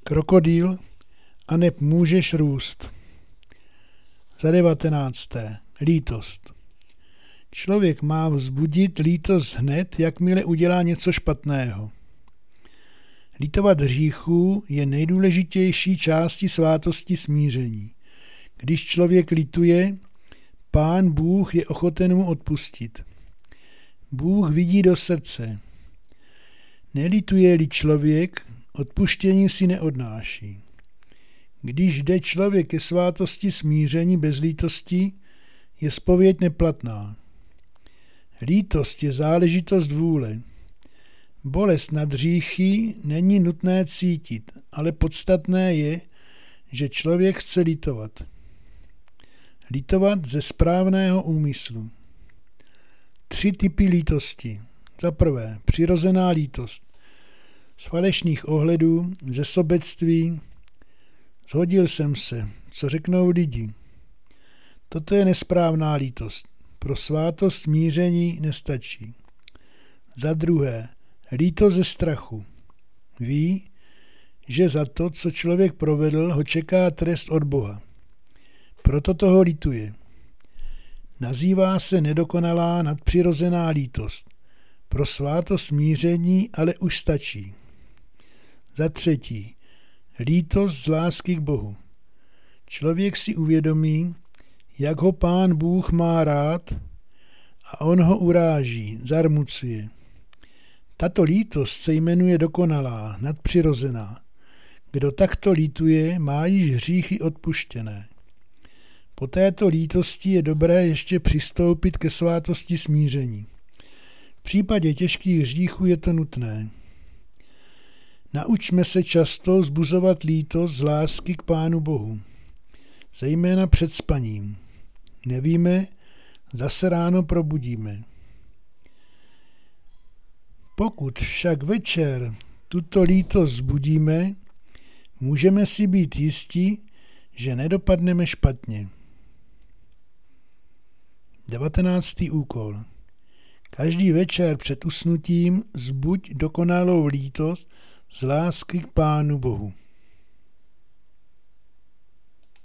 Krokodýl, aneb můžeš růst. Za 19. Lítost. Člověk má vzbudit lítost hned, jakmile udělá něco špatného. Lítovat hříchů je nejdůležitější částí svátosti smíření. Když člověk lituje, Pán Bůh je ochoten mu odpustit. Bůh vidí do srdce. Nelituje-li člověk, odpuštění si neodnáší. Když jde člověk ke svátosti smíření bez lítosti, je zpověď neplatná. Lítost je záležitost vůle. Bolest nad hříchy není nutné cítit, ale podstatné je, že člověk chce litovat. Litovat ze správného úmyslu. 3 typy lítosti. Za prvé, přirozená lítost. Z falešných ohledů, ze sobectví. Zhodil jsem se, co řeknou lidi. Toto je nesprávná lítost. Pro svátost smíření nestačí. Za druhé, lítost ze strachu. Ví, že za to, co člověk provedl, ho čeká trest od Boha. Proto toho lituje. Nazývá se nedokonalá nadpřirozená lítost. Pro svátost smíření ale už stačí. Za třetí, lítost z lásky k Bohu. Člověk si uvědomí, jak ho Pán Bůh má rád a on ho uráží, zarmucuje. Tato lítost se jmenuje dokonalá, nadpřirozená. Kdo takto lituje, má již hříchy odpuštěné. Po této lítosti je dobré ještě přistoupit ke svátosti smíření. V případě těžkých hříchů je to nutné. Naučme se často vzbuzovat lítost z lásky k Pánu Bohu, zejména před spaním. Nevíme, zase ráno probudíme. Pokud však večer tuto lítost vzbudíme, můžeme si být jisti, že nedopadneme špatně. 19. úkol. Každý večer před usnutím vzbuď dokonalou lítost z lásky k Pánu Bohu.